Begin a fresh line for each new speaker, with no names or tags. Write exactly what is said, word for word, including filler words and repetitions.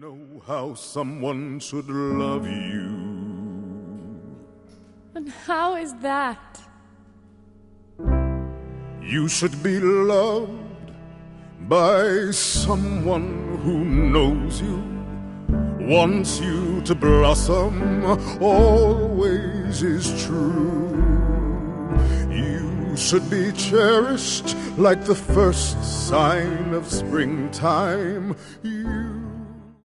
know how someone should love you.
And how is that?
You should be loved by someone who knows you, wants you to blossom, always is true. You should be cherished like the first sign of springtime. You